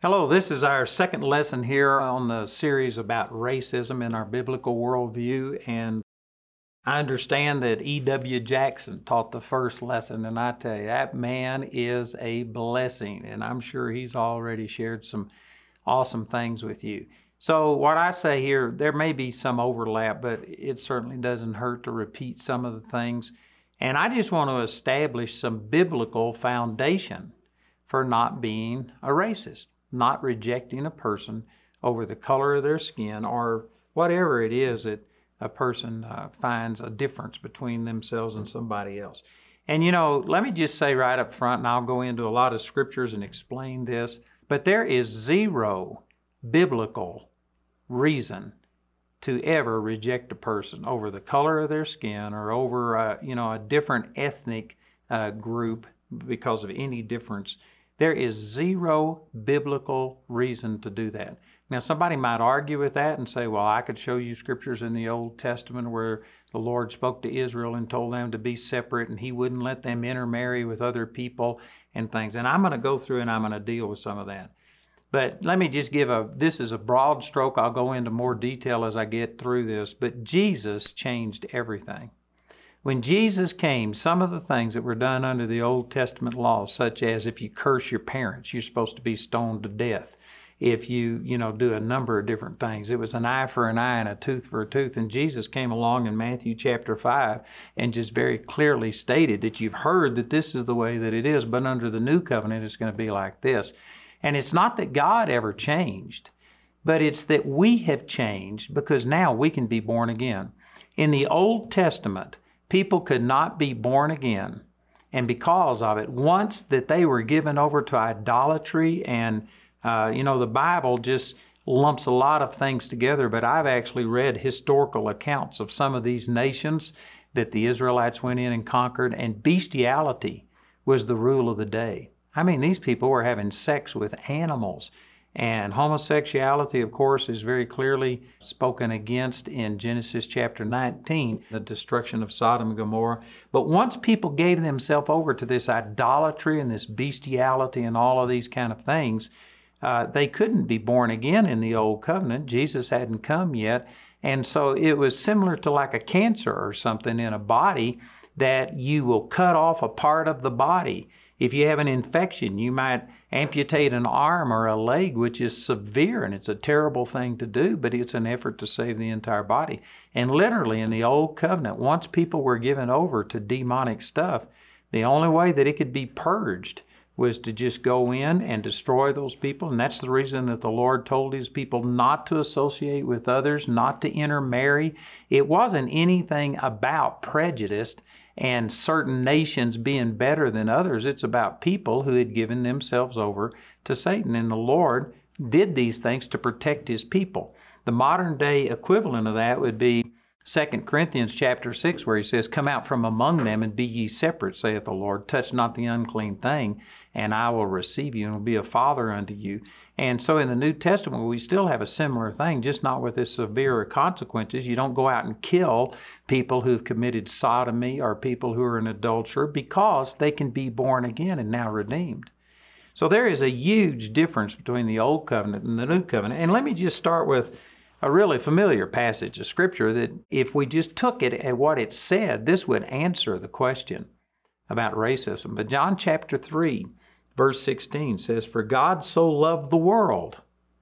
Hello, this is our second lesson here on the series about racism in our biblical worldview. And I understand that E.W. Jackson taught the first lesson, and I tell you, that man is a blessing, and I'm sure he's already shared some awesome things with you. So what I say here, there may be some overlap, but it certainly doesn't hurt to repeat some of the things. And I just want to establish some biblical foundation for not being a racist, not rejecting a person over the color of their skin or whatever it is that a person finds a difference between themselves and somebody else. And let me just say right up front, and I'll go into a lot of scriptures and explain this, but there is zero biblical reason to ever reject a person over the color of their skin or over a different ethnic group because of any difference. There is zero biblical reason to do that. Now, somebody might argue with that and say, well, I could show you scriptures in the Old Testament where the Lord spoke to Israel and told them to be separate and He wouldn't let them intermarry with other people and things. And I'm going to go through and I'm going to deal with some of that. But let me just this is a broad stroke. I'll go into more detail as I get through this. But Jesus changed everything. When Jesus came, some of the things that were done under the Old Testament law, such as if you curse your parents, you're supposed to be stoned to death. If you do a number of different things. It was an eye for an eye and a tooth for a tooth. And Jesus came along in Matthew chapter 5 and just very clearly stated that you've heard that this is the way that it is, but under the new covenant it's going to be like this. And it's not that God ever changed, but it's that we have changed because now we can be born again. In the Old Testament, people could not be born again. And because of it, once that they were given over to idolatry and the Bible just lumps a lot of things together, but I've actually read historical accounts of some of these nations that the Israelites went in and conquered, and bestiality was the rule of the day. I mean, these people were having sex with animals. And homosexuality, of course, is very clearly spoken against in Genesis chapter 19, the destruction of Sodom and Gomorrah. But once people gave themselves over to this idolatry and this bestiality and all of these kind of things, they couldn't be born again in the Old Covenant. Jesus hadn't come yet. And so it was similar to like a cancer or something in a body that you will cut off a part of the body. If you have an infection, you might amputate an arm or a leg, which is severe, and it's a terrible thing to do, but it's an effort to save the entire body. And literally in the Old Covenant, once people were given over to demonic stuff, the only way that it could be purged was to just go in and destroy those people. And that's the reason that the Lord told His people not to associate with others, not to intermarry. It wasn't anything about prejudice and certain nations being better than others. It's about people who had given themselves over to Satan. And the Lord did these things to protect His people. The modern day equivalent of that would be 2 Corinthians chapter 6, where He says, come out from among them and be ye separate, saith the Lord. Touch not the unclean thing, and I will receive you and will be a father unto you. And so in the New Testament, we still have a similar thing, just not with as severe consequences. You don't go out and kill people who've committed sodomy or people who are an adulterer because they can be born again and now redeemed. So there is a huge difference between the Old Covenant and the New Covenant. And let me just start with a really familiar passage of Scripture that if we just took it at what it said, this would answer the question about racism. But John chapter 3, verse 16 says, for God so loved the world,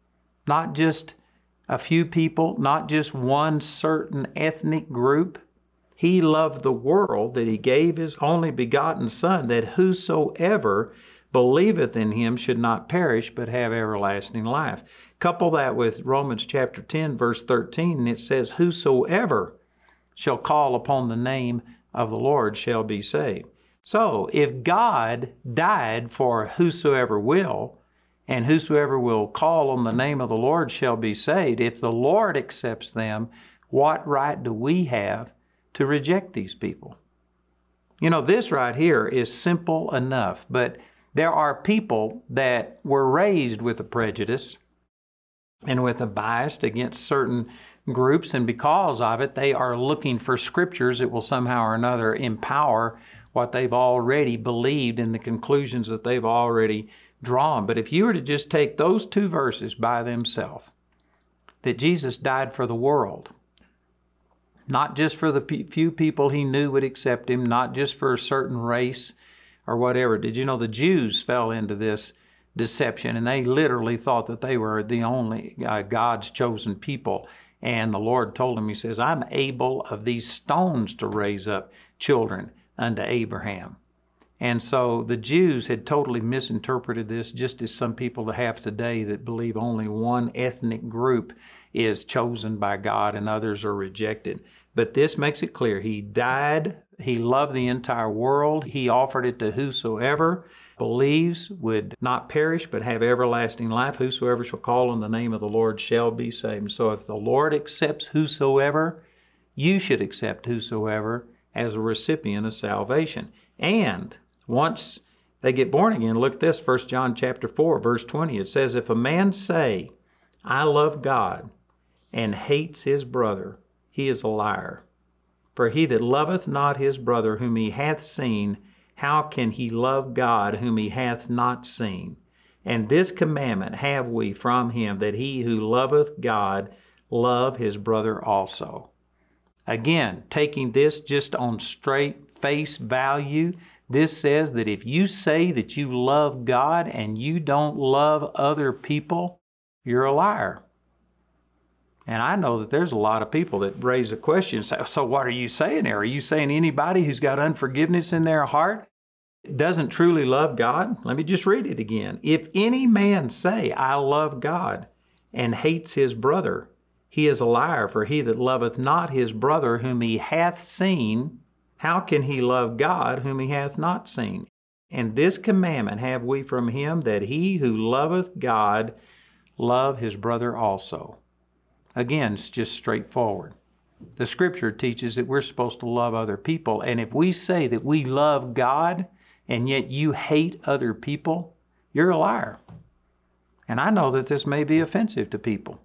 not just a few people, not just one certain ethnic group. He loved the world that He gave His only begotten Son, that whosoever believeth in Him should not perish, but have everlasting life. Couple that with Romans chapter 10, verse 13, and it says, whosoever shall call upon the name of the Lord shall be saved. So if God died for whosoever will, and whosoever will call on the name of the Lord shall be saved, if the Lord accepts them, what right do we have to reject these people? This right here is simple enough, but there are people that were raised with a prejudice and with a bias against certain groups, and because of it, they are looking for scriptures that will somehow or another empower what they've already believed and the conclusions that they've already drawn. But if you were to just take those two verses by themselves, that Jesus died for the world, not just for the few people he knew would accept him, not just for a certain race or whatever. Did you know the Jews fell into this deception, and they literally thought that they were the only God's chosen people. And the Lord told him, he says, I'm able of these stones to raise up children unto Abraham. And so the Jews had totally misinterpreted this, just as some people have today that believe only one ethnic group is chosen by God and others are rejected. But this makes it clear. He died. He loved the entire world. He offered it to whosoever believes would not perish but have everlasting life. Whosoever shall call on the name of the Lord shall be saved. So if the Lord accepts whosoever, you should accept whosoever as a recipient of salvation. And once they get born again, look at this, 1 John chapter 4, verse 20. It says, if a man say, I love God, and hates his brother, he is a liar. For he that loveth not his brother whom he hath seen, how can he love God whom he hath not seen? And this commandment have we from him, that he who loveth God love his brother also. Again, taking this just on straight face value, this says that if you say that you love God and you don't love other people, you're a liar. And I know that there's a lot of people that raise a question and say, so what are you saying there? Are you saying anybody who's got unforgiveness in their heart doesn't truly love God? Let me just read it again. If any man say, I love God, and hates his brother, he is a liar. For he that loveth not his brother whom he hath seen, how can he love God whom he hath not seen? And this commandment have we from him, that he who loveth God love his brother also. Again, it's just straightforward. The Scripture teaches that we're supposed to love other people. And if we say that we love God and yet you hate other people, you're a liar. And I know that this may be offensive to people.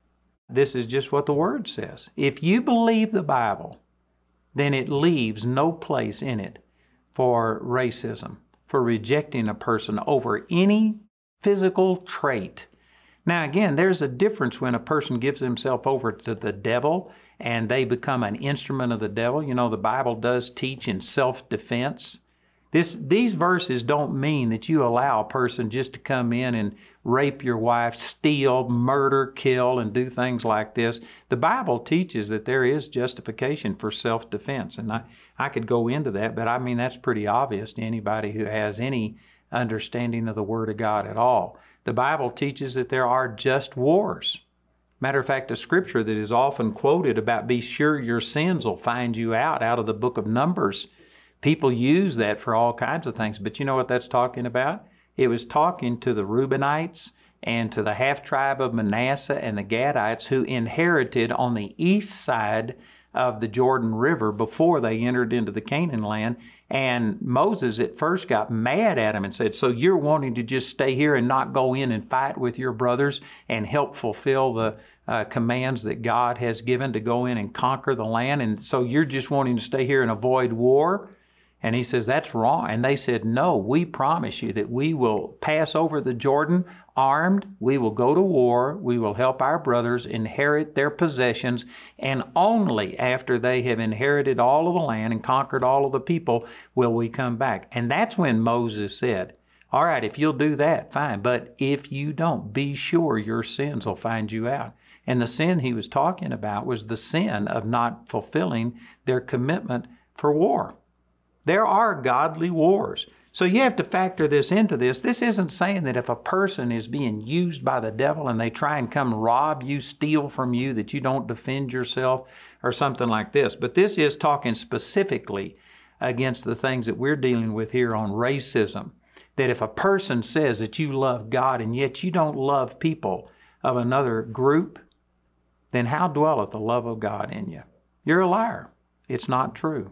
This is just what the Word says. If you believe the Bible, then it leaves no place in it for racism, for rejecting a person over any physical trait. Now, again, there's a difference when a person gives himself over to the devil and they become an instrument of the devil. You know, the Bible does teach in self-defense. These verses don't mean that you allow a person just to come in and rape your wife, steal, murder, kill, and do things like this. The Bible teaches that there is justification for self-defense. And I could go into that, but I mean, that's pretty obvious to anybody who has any understanding of the Word of God at all. The Bible teaches that there are just wars. Matter of fact, a scripture that is often quoted about be sure your sins will find you out of the book of Numbers. People use that for all kinds of things, but you know what that's talking about? It was talking to the Reubenites and to the half-tribe of Manasseh and the Gadites who inherited on the east side of the Jordan River before they entered into the Canaan land. And Moses at first got mad at him and said, so you're wanting to just stay here and not go in and fight with your brothers and help fulfill the commands that God has given to go in and conquer the land? And so you're just wanting to stay here and avoid war? And he says, that's wrong. And they said, no, we promise you that we will pass over the Jordan armed. We will go to war. We will help our brothers inherit their possessions. And only after they have inherited all of the land and conquered all of the people will we come back. And that's when Moses said, all right, if you'll do that, fine. But if you don't, be sure your sins will find you out. And the sin he was talking about was the sin of not fulfilling their commitment for war. There are godly wars. So you have to factor this into this. This isn't saying that if a person is being used by the devil and they try and come rob you, steal from you, that you don't defend yourself or something like this. But this is talking specifically against the things that we're dealing with here on racism. That if a person says that you love God and yet you don't love people of another group, then how dwelleth the love of God in you? You're a liar. It's not true.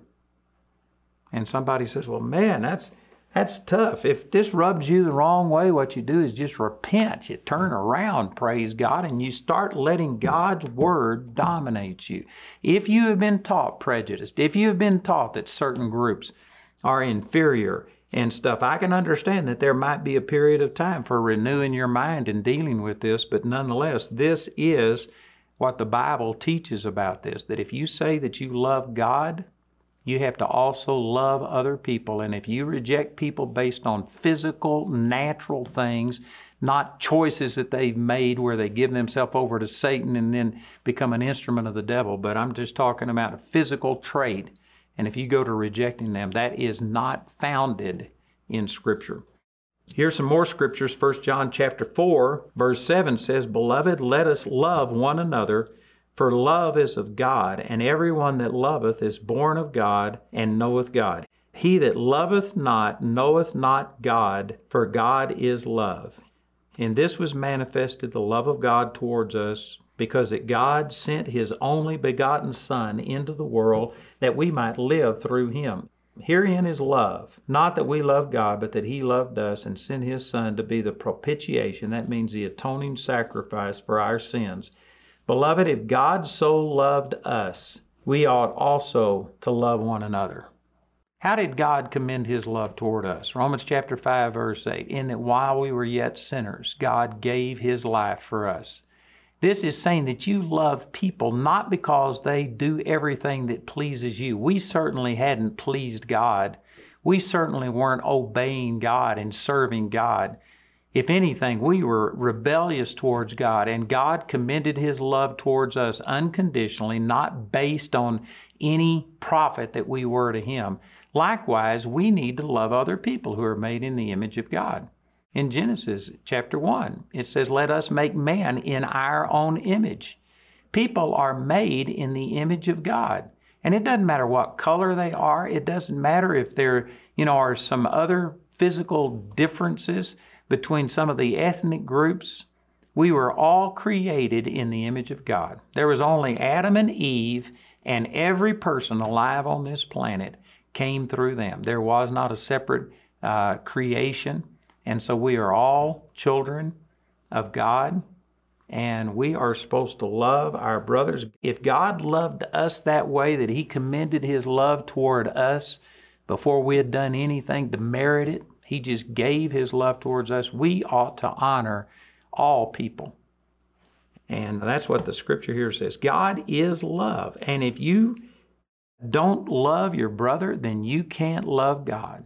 And somebody says, well, man, that's tough. If this rubs you the wrong way, what you do is just repent. You turn around, praise God, and you start letting God's Word dominate you. If you have been taught prejudiced, if you have been taught that certain groups are inferior and stuff. I can understand that there might be a period of time for renewing your mind and dealing with this, but nonetheless, this is what the Bible teaches about this, that if you say that you love God, you have to also love other people. And if you reject people based on physical, natural things, not choices that they've made where they give themselves over to Satan and then become an instrument of the devil, but I'm just talking about a physical trait. And if you go to rejecting them, that is not founded in Scripture. Here's some more scriptures. 1 John chapter 4, verse 7 says, "Beloved, let us love one another, for love is of God, and everyone that loveth is born of God and knoweth God. He that loveth not knoweth not God, for God is love. In this was manifested the love of God towards us, because that God sent His only begotten Son into the world that we might live through Him. Herein is love, not that we love God, but that He loved us and sent His Son to be the propitiation," that means the atoning sacrifice for our sins. "Beloved, if God so loved us, we ought also to love one another." How did God commend His love toward us? Romans chapter 5, verse 8, "In that while we were yet sinners, God gave His life for us." This is saying that you love people not because they do everything that pleases you. We certainly hadn't pleased God. We certainly weren't obeying God and serving God. If anything, we were rebellious towards God, and God commended His love towards us unconditionally, not based on any profit that we were to Him. Likewise, we need to love other people who are made in the image of God. In Genesis chapter 1, it says, "Let us make man in our own image." People are made in the image of God. And it doesn't matter what color they are. It doesn't matter if there, are some other physical differences between some of the ethnic groups. We were all created in the image of God. There was only Adam and Eve, and every person alive on this planet came through them. There was not a separate creation. And so we are all children of God, and we are supposed to love our brothers. If God loved us that way, that He commended His love toward us before we had done anything to merit it, He just gave His love towards us, we ought to honor all people. And that's what the scripture here says. God is love. And if you don't love your brother, then you can't love God.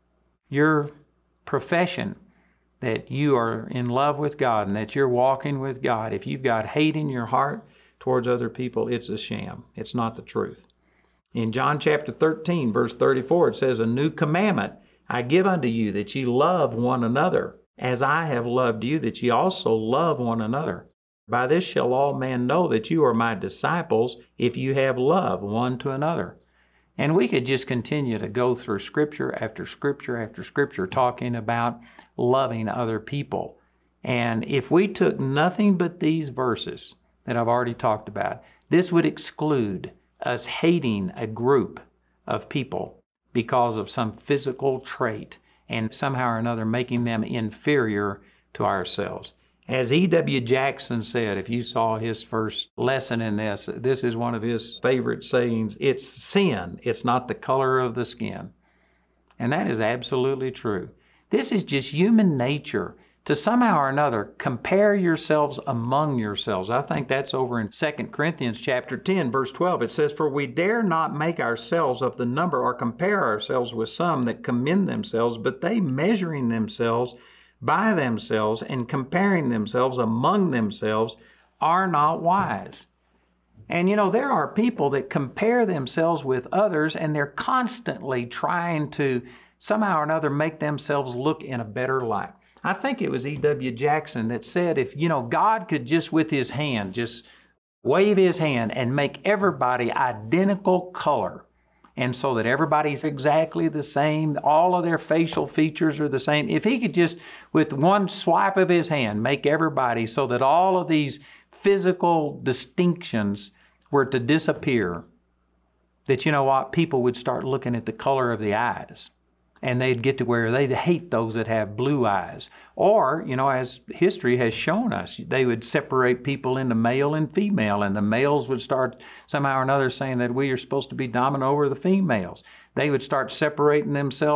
Your profession that you are in love with God and that you're walking with God, if you've got hate in your heart towards other people, it's a sham. It's not the truth. In John chapter 13, verse 34, it says, "A new commandment I give unto you, that ye love one another, as I have loved you, that ye also love one another. By this shall all men know that you are my disciples, if you have love one to another." And we could just continue to go through scripture after scripture after scripture talking about loving other people. And if we took nothing but these verses that I've already talked about, this would exclude us hating a group of people because of some physical trait and somehow or another making them inferior to ourselves. As E.W. Jackson said, if you saw his first lesson in this is one of his favorite sayings, it's sin, it's not the color of the skin. And that is absolutely true. This is just human nature to somehow or another compare yourselves among yourselves. I think that's over in 2 Corinthians chapter 10, verse 12. It says, "For we dare not make ourselves of the number or compare ourselves with some that commend themselves, but they measuring themselves by themselves and comparing themselves among themselves are not wise." And there are people that compare themselves with others, and they're constantly trying to somehow or another make themselves look in a better light. I think it was E.W. Jackson that said if, God could just with His hand, just wave His hand and make everybody identical color, and so that everybody's exactly the same, all of their facial features are the same. If He could just, with one swipe of His hand, make everybody so that all of these physical distinctions were to disappear, that people would start looking at the color of the eyes. And they'd get to where they'd hate those that have blue eyes. Or, as history has shown us, they would separate people into male and female, and the males would start somehow or another saying that we are supposed to be dominant over the females. They would start separating themselves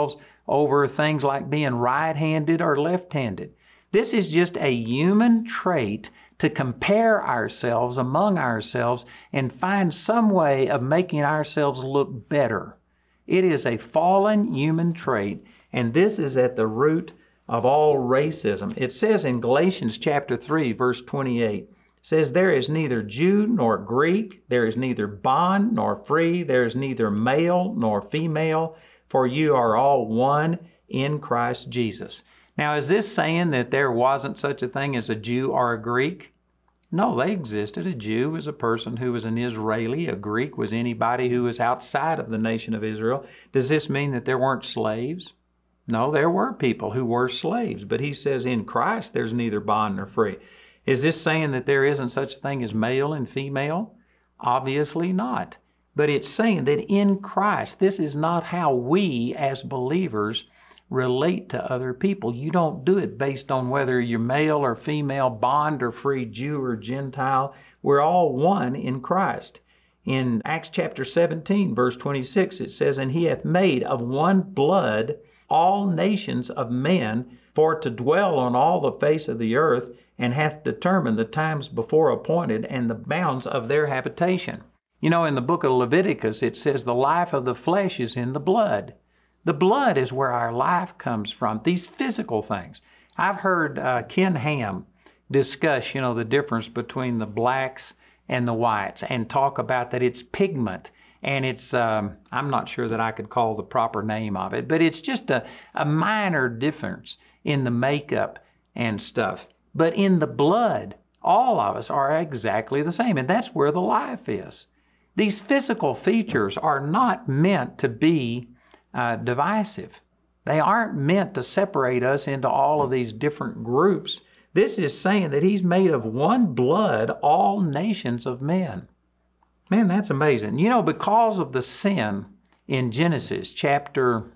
over things like being right-handed or left-handed. This is just a human trait to compare ourselves among ourselves and find some way of making ourselves look better. It is a fallen human trait, and this is at the root of all racism. It says in Galatians chapter 3, verse 28, says, "There is neither Jew nor Greek, there is neither bond nor free, there is neither male nor female, for you are all one in Christ Jesus." Now, is this saying that there wasn't such a thing as a Jew or a Greek? No, they existed. A Jew was a person who was an Israeli. A Greek was anybody who was outside of the nation of Israel. Does this mean that there weren't slaves? No, there were people who were slaves, but he says in Christ there's neither bond nor free. Is this saying that there isn't such a thing as male and female? Obviously not. But it's saying that in Christ, this is not how we as believers relate to other people. You don't do it based on whether you're male or female, bond or free, Jew or Gentile. We're all one in Christ. In Acts chapter 17, verse 26, it says, "And he hath made of one blood all nations of men for to dwell on all the face of the earth, and hath determined the times before appointed and the bounds of their habitation." You know, in the book of Leviticus, it says the life of the flesh is in the blood. The blood is where our life comes from, these physical things. I've heard Ken Ham discuss, the difference between the blacks and the whites and talk about that it's pigment. And it's, I'm not sure that I could call the proper name of it, but it's just a minor difference in the makeup and stuff. But in the blood, all of us are exactly the same, and that's where the life is. These physical features are not meant to be divisive. They aren't meant to separate us into all of these different groups. This is saying that He's made of one blood all nations of men. Man, that's amazing. Because of the sin in Genesis chapter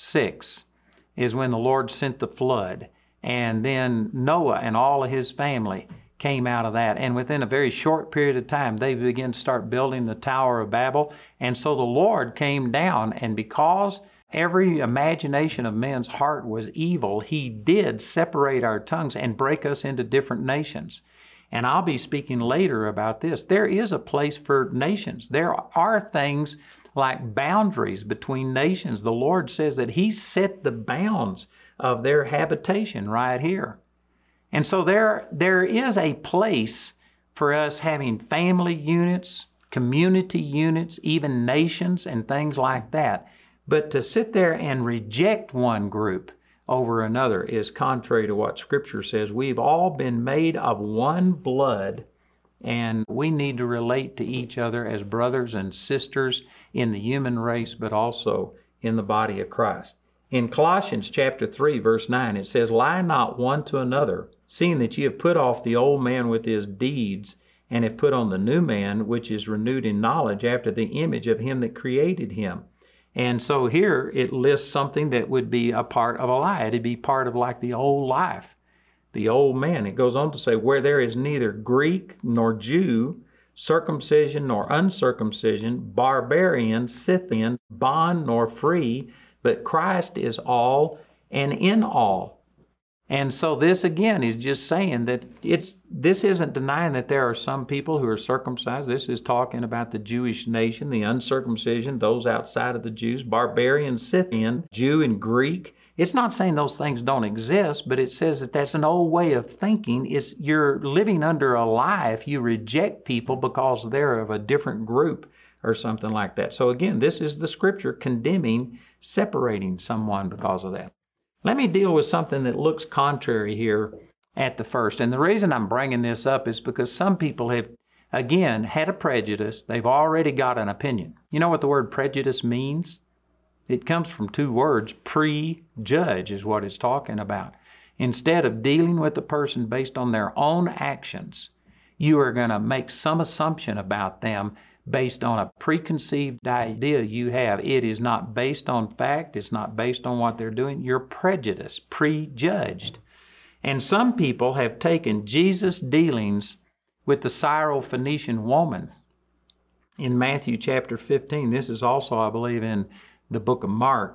6 is when the Lord sent the flood, and then Noah and all of his family came out of that. And within a very short period of time, they began to start building the Tower of Babel. And so the Lord came down, and because every imagination of men's heart was evil, He did separate our tongues and break us into different nations. And I'll be speaking later about this. There is a place for nations. There are things like boundaries between nations. The Lord says that He set the bounds of their habitation right here. And so there is a place for us having family units, community units, even nations and things like that. But to sit there and reject one group over another is contrary to what Scripture says. We've all been made of one blood, and we need to relate to each other as brothers and sisters in the human race, but also in the body of Christ. In Colossians chapter 3, verse 9, it says, "Lie not one to another, seeing that ye have put off the old man with his deeds, and have put on the new man, which is renewed in knowledge after the image of Him that created him." And so here it lists something that would be a part of a lie. It'd be part of like the old life, the old man. It goes on to say, "Where there is neither Greek nor Jew, circumcision nor uncircumcision, barbarian, Scythian, bond nor free, but Christ is all and in all." And so this again is just saying that this isn't denying that there are some people who are circumcised. This is talking about the Jewish nation, the uncircumcision, those outside of the Jews, barbarian, Scythian, Jew and Greek. It's not saying those things don't exist, but it says that that's an old way of thinking. You're living under a lie if you reject people because they're of a different group or something like that. So again, this is the Scripture condemning, separating someone because of that. Let me deal with something that looks contrary here at the first. And the reason I'm bringing this up is because some people have, again, had a prejudice. They've already got an opinion. You know what the word prejudice means? It comes from two words. Prejudge is what it's talking about. Instead of dealing with the person based on their own actions, you are going to make some assumption about them based on a preconceived idea you have. It is not based on fact. It's not based on what they're doing. You're prejudiced, prejudged. And some people have taken Jesus' dealings with the Syrophoenician woman in Matthew chapter 15. This is also, I believe, in the book of Mark.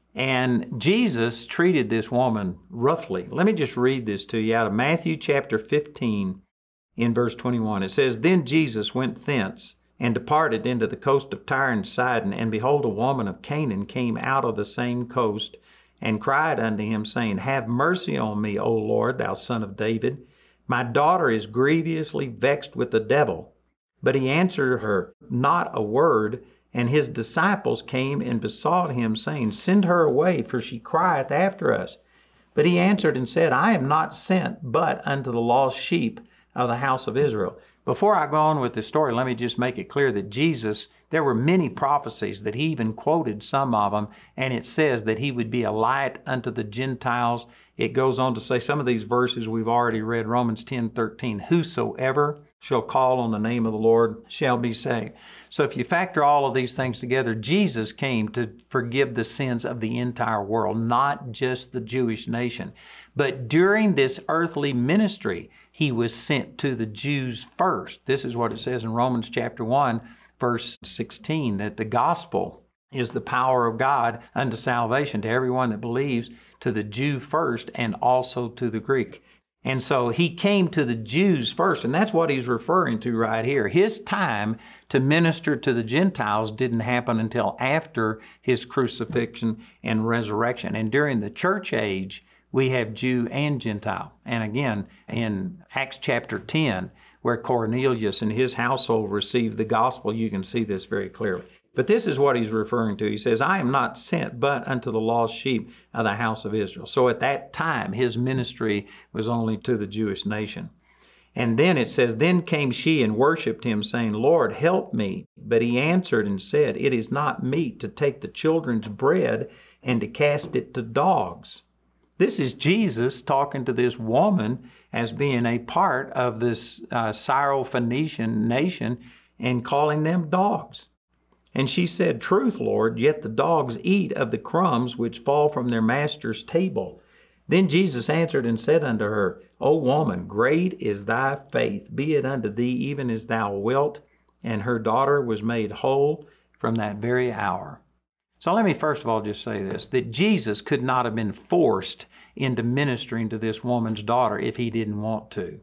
And Jesus treated this woman roughly. Let me just read this to you out of Matthew chapter 15 in verse 21. It says, Then Jesus went thence and departed into the coast of Tyre and Sidon, and behold, a woman of Canaan came out of the same coast, and cried unto him, saying, Have mercy on me, O Lord, thou son of David. My daughter is grievously vexed with the devil. But he answered her not a word. And his disciples came and besought him, saying, Send her away, for she crieth after us. But he answered and said, I am not sent but unto the lost sheep of the house of Israel. Before I go on with the story, let me just make it clear that Jesus, there were many prophecies that he even quoted some of them, and it says that he would be a light unto the Gentiles. It goes on to say some of these verses we've already read, Romans 10:13, Whosoever shall call on the name of the Lord shall be saved. So if you factor all of these things together, Jesus came to forgive the sins of the entire world, not just the Jewish nation. But during this earthly ministry, he was sent to the Jews first. This is what it says in Romans chapter 1, verse 16, that the gospel is the power of God unto salvation to everyone that believes, to the Jew first and also to the Greek. And so he came to the Jews first, and that's what he's referring to right here. His time to minister to the Gentiles didn't happen until after his crucifixion and resurrection. And during the church age, we have Jew and Gentile. And again, in Acts chapter 10, where Cornelius and his household received the gospel, you can see this very clearly. But this is what he's referring to. He says, I am not sent but unto the lost sheep of the house of Israel. So at that time, his ministry was only to the Jewish nation. And then it says, Then came she and worshipped him, saying, Lord, help me. But he answered and said, It is not meet to take the children's bread and to cast it to dogs. This is Jesus talking to this woman as being a part of this Syro-Phoenician nation and calling them dogs. And she said, Truth, Lord, yet the dogs eat of the crumbs which fall from their master's table. Then Jesus answered and said unto her, O woman, great is thy faith, be it unto thee even as thou wilt. And her daughter was made whole from that very hour. So let me first of all just say this, that Jesus could not have been forced into ministering to this woman's daughter if he didn't want to.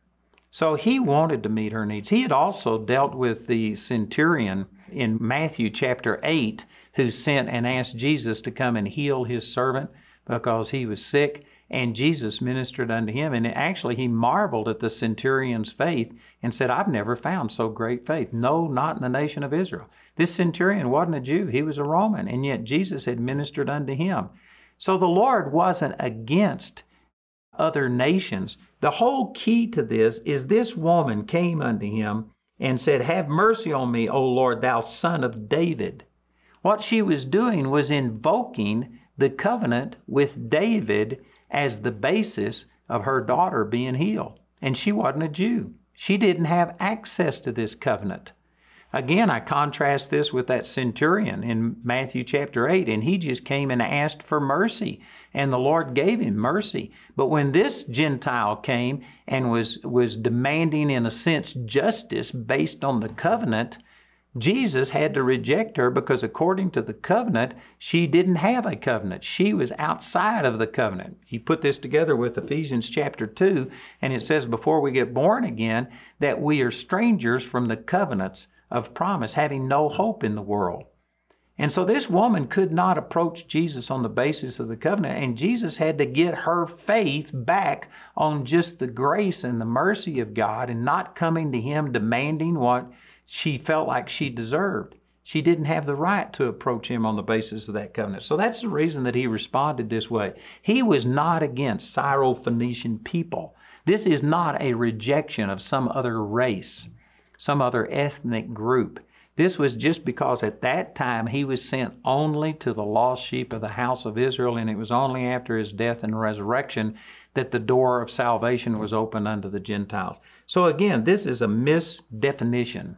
So he wanted to meet her needs. He had also dealt with the centurion in Matthew chapter 8 who sent and asked Jesus to come and heal his servant because he was sick, and Jesus ministered unto him. And actually he marveled at the centurion's faith and said, I've never found so great faith. No, not in the nation of Israel. This centurion wasn't a Jew. He was a Roman, and yet Jesus had ministered unto him. So the Lord wasn't against other nations. The whole key to this is this woman came unto him and said, Have mercy on me, O Lord, thou son of David. What she was doing was invoking the covenant with David as the basis of her daughter being healed. And she wasn't a Jew. She didn't have access to this covenant. Again, I contrast this with that centurion in Matthew chapter 8, and he just came and asked for mercy, and the Lord gave him mercy. But when this Gentile came and was demanding, in a sense, justice based on the covenant, Jesus had to reject her because according to the covenant, she didn't have a covenant. She was outside of the covenant. You put this together with Ephesians chapter 2, and it says before we get born again that we are strangers from the covenants of promise, having no hope in the world. And so this woman could not approach Jesus on the basis of the covenant, and Jesus had to get her faith back on just the grace and the mercy of God and not coming to him demanding what she felt like she deserved. She didn't have the right to approach him on the basis of that covenant. So that's the reason that he responded this way. He was not against Syro-Phoenician people. This is not a rejection of some other race, some other ethnic group. This was just because at that time he was sent only to the lost sheep of the house of Israel, and it was only after his death and resurrection that the door of salvation was opened unto the Gentiles. So again, this is a misdefinition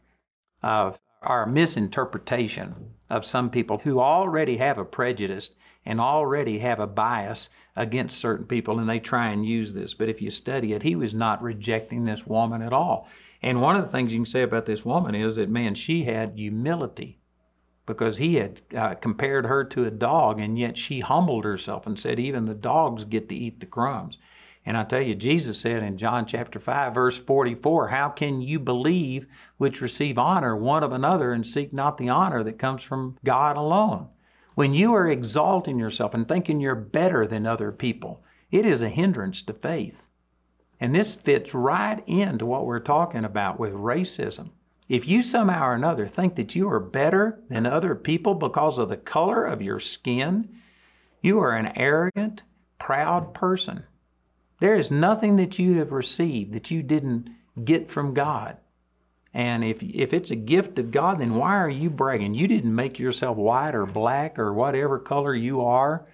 of, or a misinterpretation of some people who already have a prejudice and already have a bias against certain people, and they try and use this. But if you study it, he was not rejecting this woman at all. And one of the things you can say about this woman is that, man, she had humility. because he had compared her to a dog, and yet she humbled herself and said, even the dogs get to eat the crumbs. And I tell you, Jesus said in John chapter 5, verse 44, how can you believe which receive honor one of another and seek not the honor that comes from God alone? When you are exalting yourself and thinking you're better than other people, it is a hindrance to faith. And this fits right into what we're talking about with racism. If you somehow or another think that you are better than other people because of the color of your skin, you are an arrogant, proud person. There is nothing that you have received that you didn't get from God. And if it's a gift of God, then why are you bragging? You didn't make yourself white or black or whatever color you are.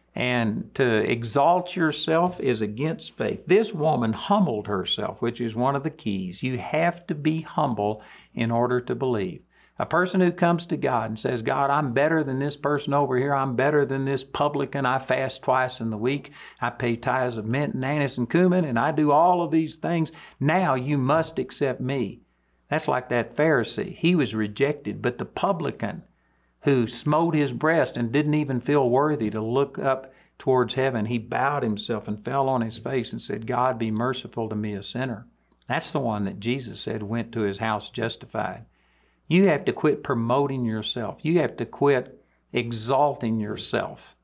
And to exalt yourself is against faith. This woman humbled herself, which is one of the keys. You have to be humble in order to believe. A person who comes to God and says, God, I'm better than this person over here. I'm better than this publican. I fast twice in the week. I pay tithes of mint and anise and cumin, and I do all of these things. Now you must accept me. That's like that Pharisee. He was rejected, but the publican who smote his breast and didn't even feel worthy to look up towards heaven, he bowed himself and fell on his face and said, God, be merciful to me, a sinner. That's the one that Jesus said went to his house justified. You have to quit promoting yourself. You have to quit exalting yourself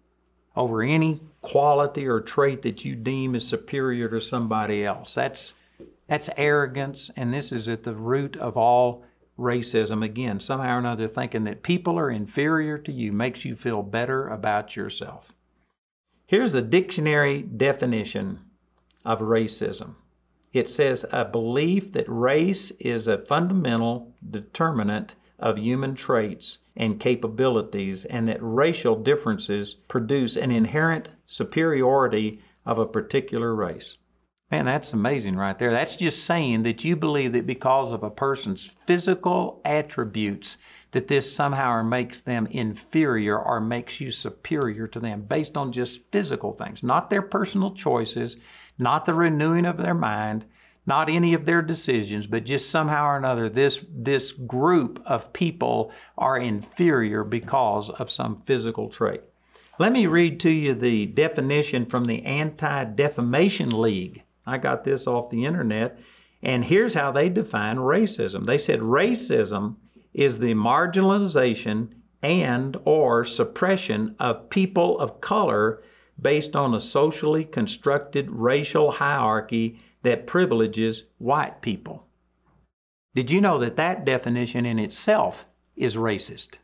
over any quality or trait that you deem as superior to somebody else. That's arrogance, and this is at the root of all racism. Again, somehow or another thinking that people are inferior to you makes you feel better about yourself. Here's a dictionary definition of racism. It says, a belief that race is a fundamental determinant of human traits and capabilities, and that racial differences produce an inherent superiority of a particular race. Man, that's amazing right there. That's just saying that you believe that because of a person's physical attributes, that this somehow makes them inferior or makes you superior to them based on just physical things, not their personal choices, not the renewing of their mind, not any of their decisions, but just somehow or another, this group of people are inferior because of some physical trait. Let me read to you the definition from the Anti-Defamation League. I got this off the internet, and here's how they define racism. They said racism is the marginalization and or suppression of people of color based on a socially constructed racial hierarchy that privileges white people. Did you know that that definition in itself is racist?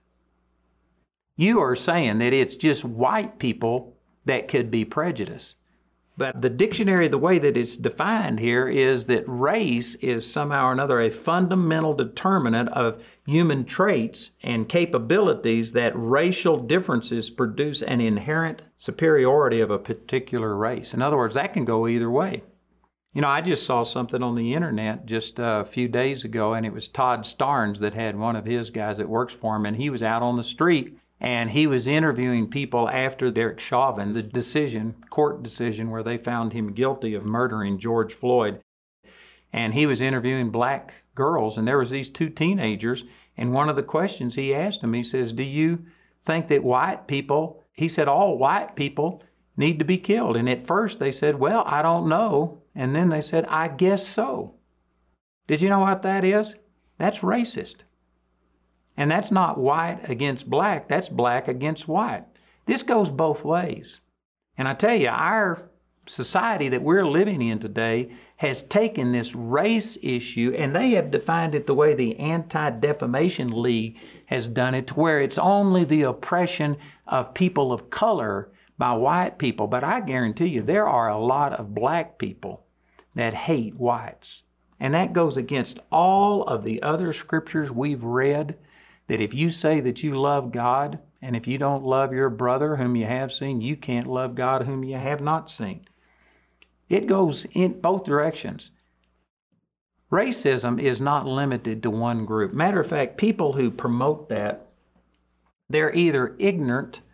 You are saying that it's just white people that could be prejudiced. But the dictionary, the way that it's defined here is that race is somehow or another a fundamental determinant of human traits and capabilities, that racial differences produce an inherent superiority of a particular race. In other words, that can go either way. You know, I just saw something on the internet just a few days ago, and it was Todd Starnes that had one of his guys that works for him, and he was out on the street. And he was interviewing people after Derek Chauvin, the court decision where they found him guilty of murdering George Floyd. And he was interviewing black girls, and there was these two teenagers. And one of the questions he asked them, he says, do you think that white people, he said, all white people need to be killed? And at first they said, well, I don't know. And then they said, I guess so. Did you know what that is? That's racist. And that's not white against black, that's black against white. This goes both ways. And I tell you, our society that we're living in today has taken this race issue, and they have defined it the way the Anti-Defamation League has done it, to where it's only the oppression of people of color by white people. But I guarantee you, there are a lot of black people that hate whites. And that goes against all of the other scriptures we've read, that if you say that you love God, and if you don't love your brother whom you have seen, you can't love God whom you have not seen. It goes in both directions. Racism is not limited to one group. Matter of fact, people who promote that, they're either ignorant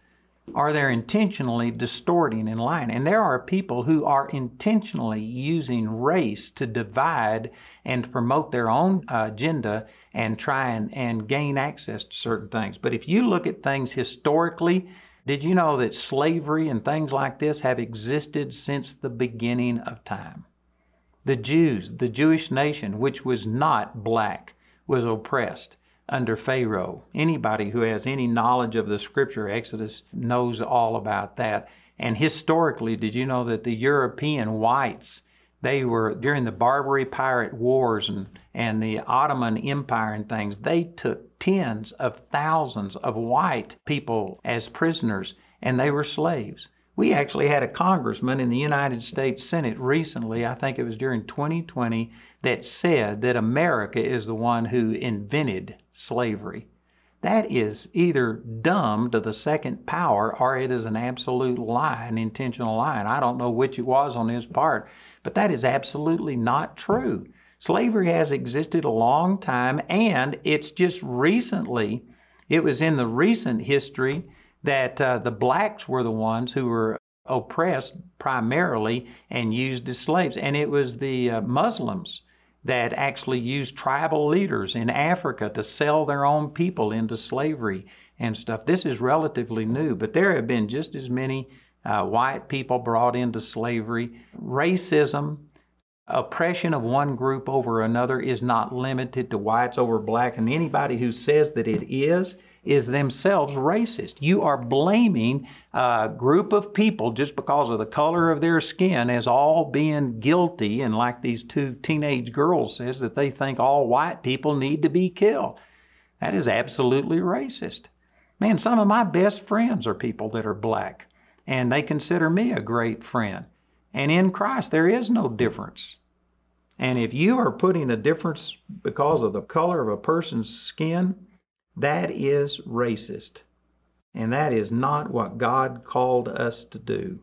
or they're intentionally distorting and lying. And there are people who are intentionally using race to divide and to promote their own agenda and try and gain access to certain things. But if you look at things historically, did you know that slavery and things like this have existed since the beginning of time? The Jews, the Jewish nation, which was not black, was oppressed under Pharaoh. Anybody who has any knowledge of the scripture, Exodus, knows all about that. And historically, did you know that the European whites, they were, during the Barbary Pirate Wars and the Ottoman Empire and things, they took tens of thousands of white people as prisoners, and they were slaves. We actually had a congressman in the United States Senate recently, I think it was during 2020, that said that America is the one who invented slavery. That is either dumb to the second power or it is an absolute lie, an intentional lie. And I don't know which it was on his part, but that is absolutely not true. Slavery has existed a long time, and it's just recently, it was in the recent history that the blacks were the ones who were oppressed primarily and used as slaves. And it was the Muslims that actually used tribal leaders in Africa to sell their own people into slavery and stuff. This is relatively new, but there have been just as many white people brought into slavery. Racism, oppression of one group over another is not limited to whites over black, and anybody who says that it is themselves racist. You are blaming a group of people just because of the color of their skin as all being guilty, and like these two teenage girls says, that they think all white people need to be killed. That is absolutely racist. Man, some of my best friends are people that are black, and they consider me a great friend. And in Christ, there is no difference. And if you are putting a difference because of the color of a person's skin, that is racist. And that is not what God called us to do.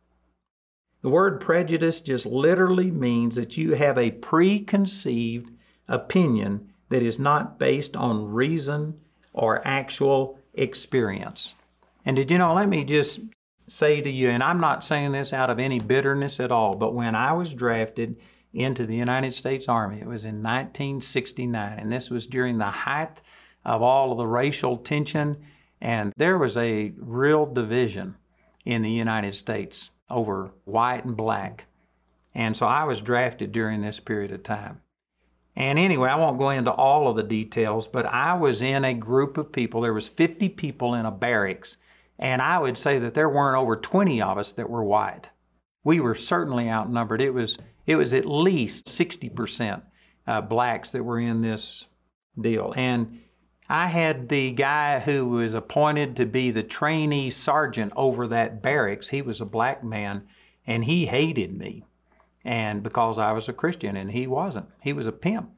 The word prejudice just literally means that you have a preconceived opinion that is not based on reason or actual experience. And did you know, let me just say to you, and I'm not saying this out of any bitterness at all, but when I was drafted into the United States Army, it was in 1969, and this was during the height of all of the racial tension, and there was a real division in the United States over white and black. And so I was drafted during this period of time. And anyway, I won't go into all of the details, but I was in a group of people. There was 50 people in a barracks, and I would say that there weren't over 20 of us that were white. We were certainly outnumbered. It was at least 60% blacks that were in this deal. And I had the guy who was appointed to be the trainee sergeant over that barracks. He was a black man, and he hated me, and because I was a Christian, and he wasn't. He was a pimp.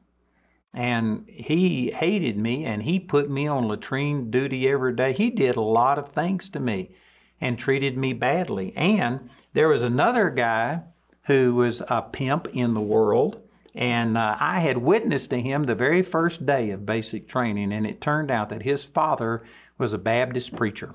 And he hated me, and he put me on latrine duty every day. He did a lot of things to me and treated me badly. And there was another guy who was a pimp in the world, and I had witnessed to him the very first day of basic training, and it turned out that his father was a Baptist preacher.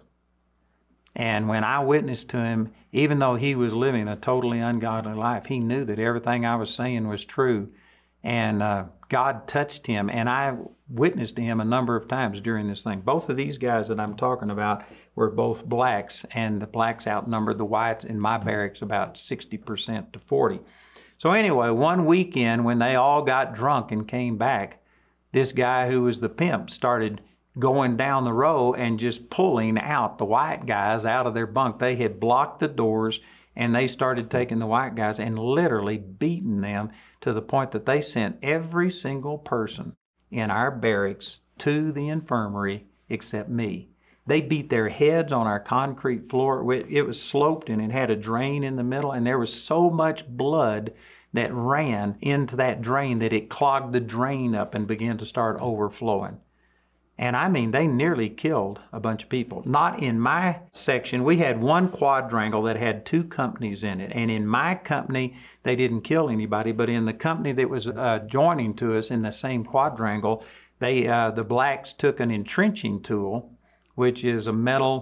And when I witnessed to him, even though he was living a totally ungodly life, he knew that everything I was saying was true. And God touched him, and I witnessed to him a number of times during this thing. Both of these guys that I'm talking about were both blacks, and the blacks outnumbered the whites in my barracks about 60% to 40. So anyway, one weekend when they all got drunk and came back, this guy who was the pimp started going down the row and just pulling out the white guys out of their bunk. They had blocked the doors, and they started taking the white guys and literally beating them to the point that they sent every single person in our barracks to the infirmary except me. They beat their heads on our concrete floor. It was sloped, and it had a drain in the middle, and there was so much blood that ran into that drain that it clogged the drain up and began to start overflowing. And I mean, they nearly killed a bunch of people. Not in my section. We had one quadrangle that had two companies in it. And in my company, they didn't kill anybody. But in the company that was adjoining to us in the same quadrangle, the blacks took an entrenching tool, which is a metal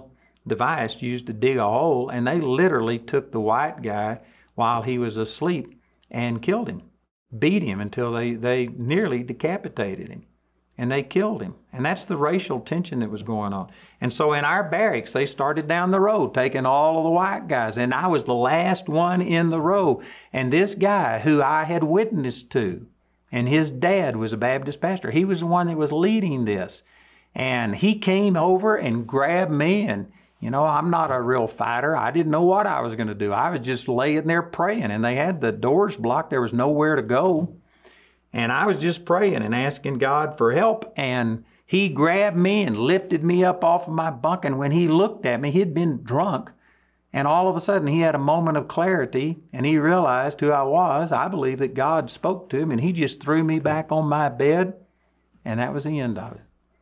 device used to dig a hole, and they literally took the white guy while he was asleep and killed him, beat him until they nearly decapitated him, and they killed him. And that's the racial tension that was going on. And so in our barracks, they started down the road, taking all of the white guys, and I was the last one in the row. And this guy who I had witnessed to, and his dad was a Baptist pastor, he was the one that was leading this. And he came over and grabbed me, and I'm not a real fighter. I didn't know what I was going to do. I was just laying there praying, and they had the doors blocked. There was nowhere to go. And I was just praying and asking God for help. And he grabbed me and lifted me up off of my bunk. And when he looked at me, he'd been drunk. And all of a sudden, he had a moment of clarity, and he realized who I was. I believe that God spoke to him, and he just threw me back on my bed, and that was the end of it.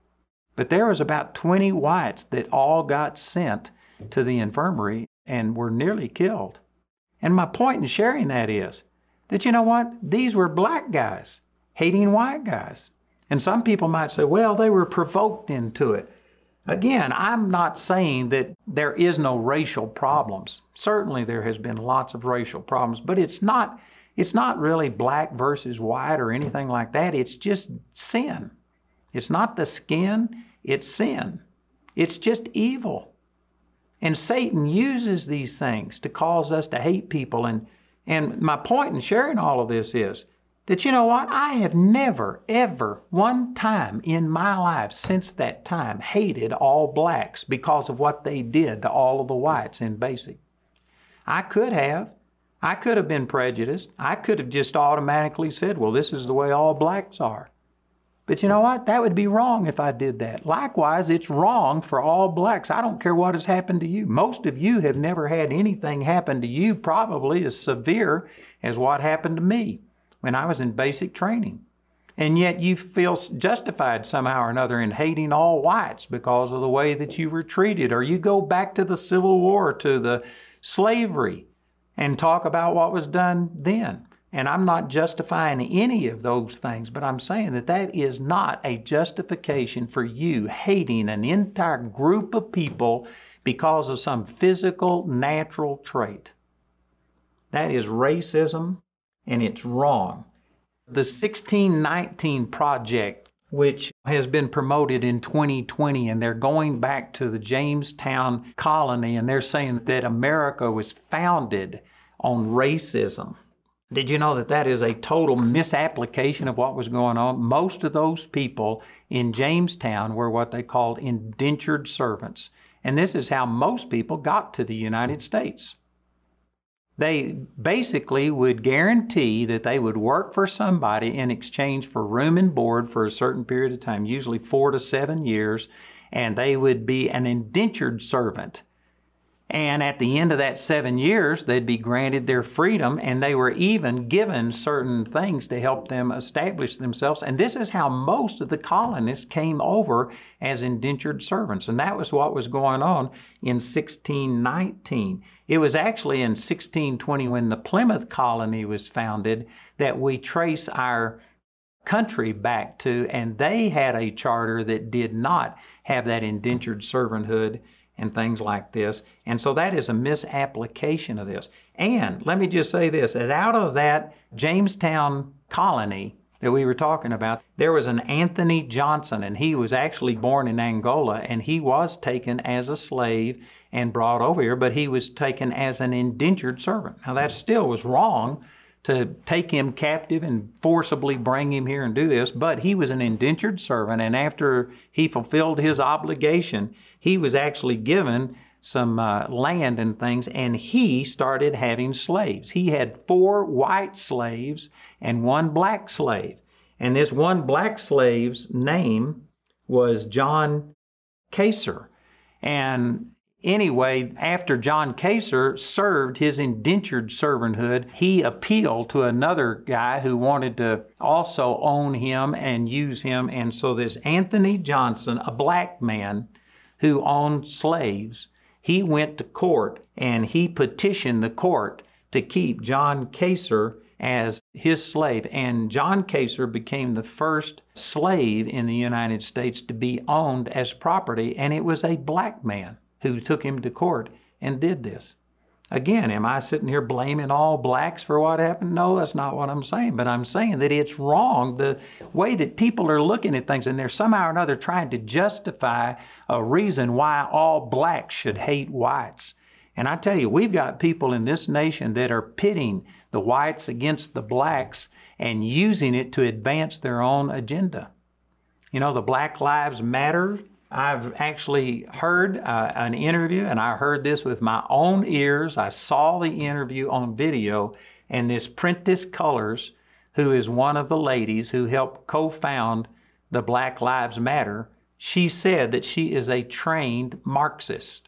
But there was about 20 whites that all got sent to the infirmary and were nearly killed. And my point in sharing that is that, you know what? These were black guys hating white guys. And some people might say, well, they were provoked into it. Again, I'm not saying that there is no racial problems. Certainly there has been lots of racial problems, but it's not really black versus white or anything like that. It's just sin. It's not the skin, it's sin. It's just evil. And Satan uses these things to cause us to hate people. And my point in sharing all of this is that, you know what? I have never, ever, one time in my life since that time hated all blacks because of what they did to all of the whites in basic. I could have been prejudiced. I could have just automatically said, well, this is the way all blacks are. But you know what? That would be wrong if I did that. Likewise, it's wrong for all blacks. I don't care what has happened to you. Most of you have never had anything happen to you probably as severe as what happened to me when I was in basic training. And yet you feel justified somehow or another in hating all whites because of the way that you were treated. Or you go back to the Civil War, to the slavery, and talk about what was done then. And I'm not justifying any of those things, but I'm saying that that is not a justification for you hating an entire group of people because of some physical, natural trait. That is racism, and it's wrong. The 1619 Project, which has been promoted in 2020, and they're going back to the Jamestown colony, and they're saying that America was founded on racism. Did you know that that is a total misapplication of what was going on? Most of those people in Jamestown were what they called indentured servants. And this is how most people got to the United States. They basically would guarantee that they would work for somebody in exchange for room and board for a certain period of time, usually 4 to 7 years, and they would be an indentured servant. And at the end of that 7 years, they'd be granted their freedom, and they were even given certain things to help them establish themselves. And this is how most of the colonists came over as indentured servants. And that was what was going on in 1619. It was actually in 1620, when the Plymouth colony was founded, that we trace our country back to, and they had a charter that did not have that indentured servanthood and things like this. And so that is a misapplication of this. And let me just say this, that out of that Jamestown colony that we were talking about, there was an Anthony Johnson, and he was actually born in Angola, and he was taken as a slave and brought over here, but he was taken as an indentured servant. Now that still was wrong to take him captive and forcibly bring him here and do this, but he was an indentured servant, and after he fulfilled his obligation, he was actually given some land and things, and he started having slaves. He had 4 white slaves and 1 black slave, and this 1 black slave's name was John Kaser. And anyway, after John Kaser served his indentured servanthood, he appealed to another guy who wanted to also own him and use him. And so this Anthony Johnson, a black man who owned slaves, he went to court and he petitioned the court to keep John Kaser as his slave. And John Kaser became the first slave in the United States to be owned as property, and it was a black man who took him to court and did this. Again, am I sitting here blaming all blacks for what happened? No, that's not what I'm saying. But I'm saying that it's wrong, the way that people are looking at things, and they're somehow or another trying to justify a reason why all blacks should hate whites. And I tell you, we've got people in this nation that are pitting the whites against the blacks and using it to advance their own agenda. You know, the Black Lives Matter, I've actually heard an interview, and I heard this with my own ears. I saw the interview on video, and this Prentice Cullors, who is one of the ladies who helped co-found the Black Lives Matter, she said that she is a trained Marxist.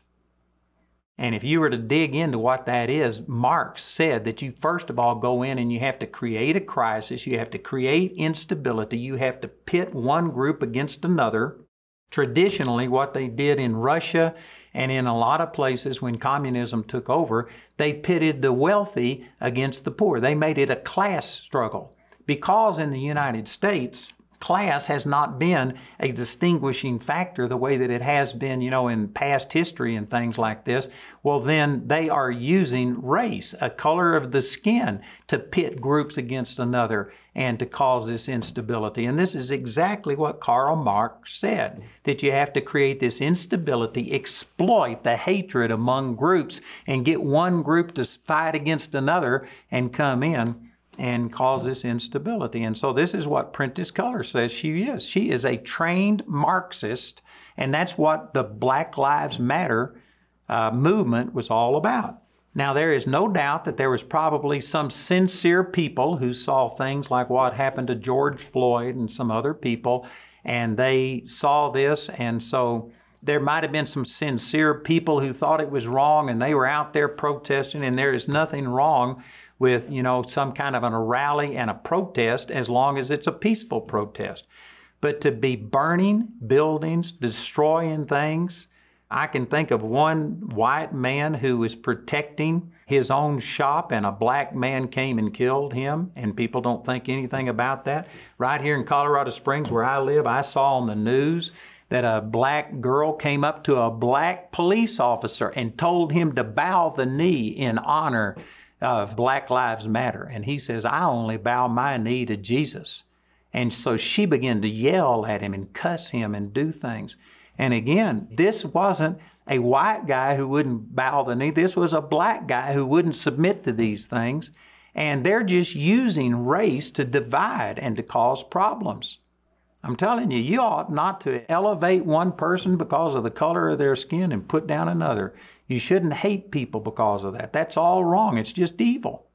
And if you were to dig into what that is, Marx said that you first of all go in and you have to create a crisis, you have to create instability, you have to pit one group against another. Traditionally, what they did in Russia and in a lot of places when communism took over, they pitted the wealthy against the poor. They made it a class struggle. Because in the United States, class has not been a distinguishing factor the way that it has been, in past history and things like this. Well, then they are using race, a color of the skin, to pit groups against another and to cause this instability. And this is exactly what Karl Marx said, that you have to create this instability, exploit the hatred among groups, and get one group to fight against another and come in and cause this instability. And so this is what Prentice Cullors says she is. She is a trained Marxist, and that's what the Black Lives Matter movement was all about. Now, there is no doubt that there was probably some sincere people who saw things like what happened to George Floyd and some other people, and they saw this, and so there might have been some sincere people who thought it was wrong, and they were out there protesting, and there is nothing wrong with, some kind of a rally and a protest as long as it's a peaceful protest. But to be burning buildings, destroying things, I can think of one white man who was protecting his own shop and a black man came and killed him, and people don't think anything about that. Right here in Colorado Springs where I live, I saw on the news that a black girl came up to a black police officer and told him to bow the knee in honor of Black Lives Matter. And he says, I only bow my knee to Jesus. And so she began to yell at him and cuss him and do things. And again, this wasn't a white guy who wouldn't bow the knee. This was a black guy who wouldn't submit to these things. And they're just using race to divide and to cause problems. I'm telling you, you ought not to elevate one person because of the color of their skin and put down another. You shouldn't hate people because of that. That's all wrong. It's just evil.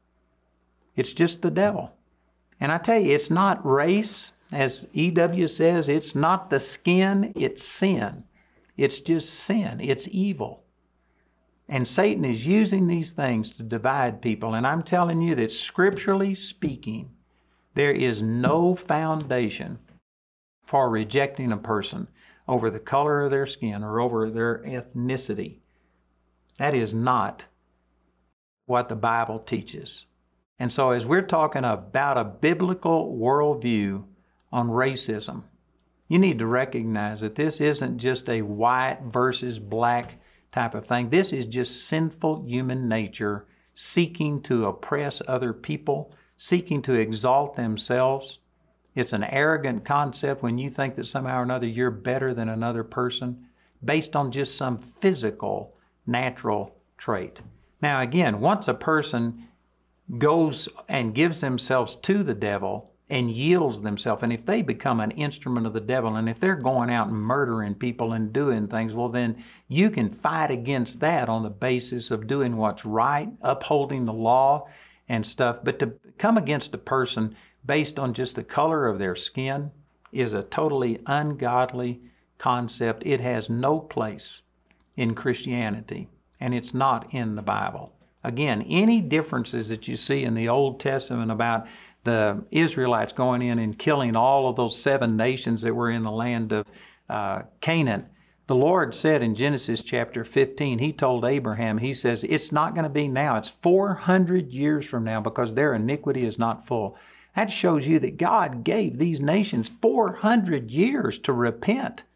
It's just the devil. And I tell you, it's not race. As E.W. says, it's not the skin, it's sin. It's just sin. It's evil. And Satan is using these things to divide people. And I'm telling you that scripturally speaking, there is no foundation for rejecting a person over the color of their skin or over their ethnicity. That is not what the Bible teaches. And so as we're talking about a biblical worldview on racism, you need to recognize that this isn't just a white versus black type of thing. This is just sinful human nature seeking to oppress other people, seeking to exalt themselves. It's an arrogant concept when you think that somehow or another you're better than another person based on just some physical, natural trait. Now again, once a person goes and gives themselves to the devil and yields themselves, and if they become an instrument of the devil, and if they're going out and murdering people and doing things, well then you can fight against that on the basis of doing what's right, upholding the law and stuff. But to come against a person based on just the color of their skin is a totally ungodly concept. It has no place in Christianity, and it's not in the Bible. Again, any differences that you see in the Old Testament about the Israelites going in and killing all of those 7 nations that were in the land of Canaan, the Lord said in Genesis chapter 15, He told Abraham, He says, it's not going to be now. It's 400 years from now because their iniquity is not full. That shows you that God gave these nations 400 years to repent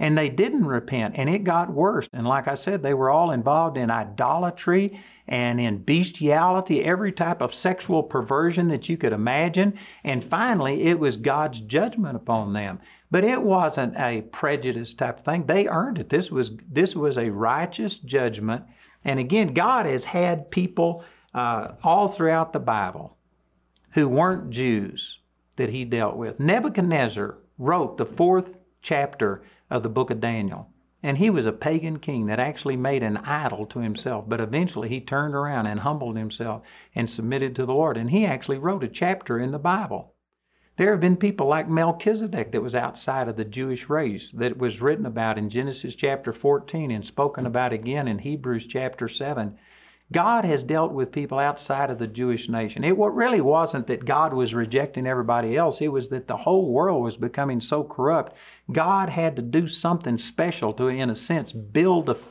And they didn't repent, and it got worse. And like I said, they were all involved in idolatry and in bestiality, every type of sexual perversion that you could imagine. And finally, it was God's judgment upon them. But it wasn't a prejudice type of thing. They earned it. This was a righteous judgment. And again, God has had people all throughout the Bible who weren't Jews that he dealt with. Nebuchadnezzar wrote the 4th chapter of the book of Daniel. And he was a pagan king that actually made an idol to himself. But eventually he turned around and humbled himself and submitted to the Lord. And he actually wrote a chapter in the Bible. There have been people like Melchizedek that was outside of the Jewish race that was written about in Genesis chapter 14 and spoken about again in Hebrews chapter 7. God has dealt with people outside of the Jewish nation. It really wasn't that God was rejecting everybody else. It was that the whole world was becoming so corrupt. God had to do something special to, in a sense, build a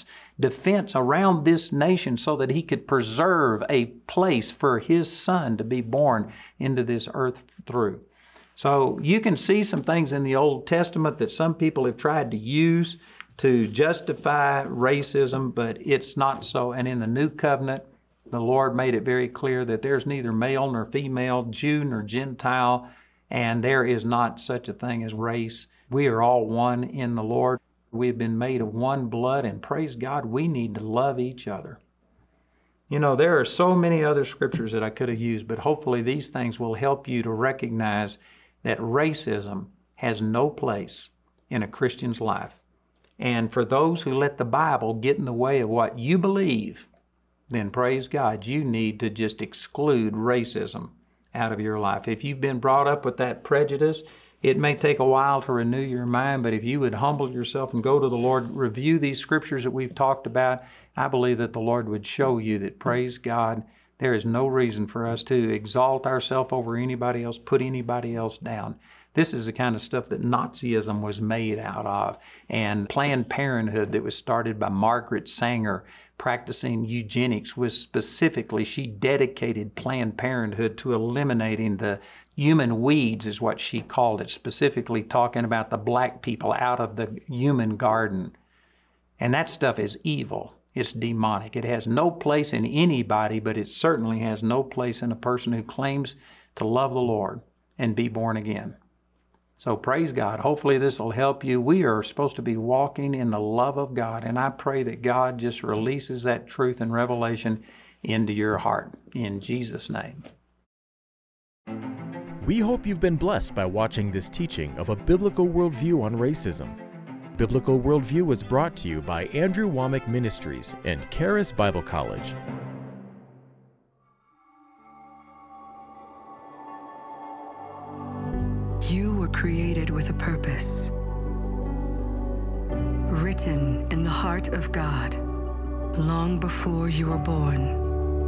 defense around this nation so that he could preserve a place for his son to be born into this earth through. So you can see some things in the Old Testament that some people have tried to use to justify racism, but it's not so. And in the New Covenant, the Lord made it very clear that there's neither male nor female, Jew nor Gentile, and there is not such a thing as race. We are all one in the Lord. We've been made of one blood, and praise God, we need to love each other. You know, there are so many other scriptures that I could have used, but hopefully these things will help you to recognize that racism has no place in a Christian's life. And for those who let the Bible get in the way of what you believe, then praise God, you need to just exclude racism out of your life. If you've been brought up with that prejudice, it may take a while to renew your mind, but if you would humble yourself and go to the Lord, review these scriptures that we've talked about, I believe that the Lord would show you that, praise God, there is no reason for us to exalt ourselves over anybody else, put anybody else down. This is the kind of stuff that Nazism was made out of, and Planned Parenthood that was started by Margaret Sanger, practicing eugenics, was specifically, she dedicated Planned Parenthood to eliminating the human weeds, is what she called it, specifically talking about the black people out of the human garden. And that stuff is evil. It's demonic. It has no place in anybody, but it certainly has no place in a person who claims to love the Lord and be born again. So praise God. Hopefully this will help you. We are supposed to be walking in the love of God, and I pray that God just releases that truth and revelation into your heart. In Jesus' name. We hope you've been blessed by watching this teaching of a biblical worldview on racism. Biblical Worldview was brought to you by Andrew Wommack Ministries and Charis Bible College. You were created with a purpose, written in the heart of God, long before you were born.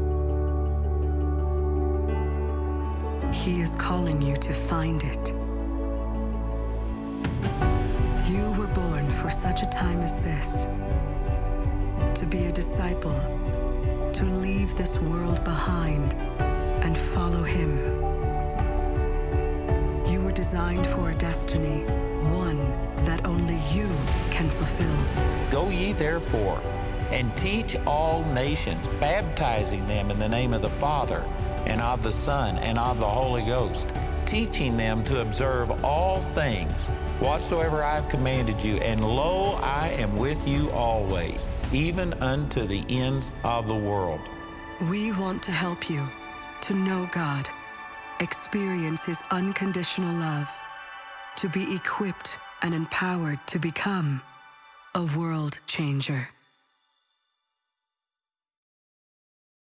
He is calling you to find it. You were born for such a time as this, to be a disciple, to leave this world behind and follow Him. You were designed for a destiny, one that only you can fulfill. Go ye therefore, and teach all nations, baptizing them in the name of the Father, and of the Son, and of the Holy Ghost, teaching them to observe all things whatsoever I have commanded you, and lo, I am with you always, even unto the ends of the world. We want to help you to know God, experience His unconditional love, to be equipped and empowered to become a world changer.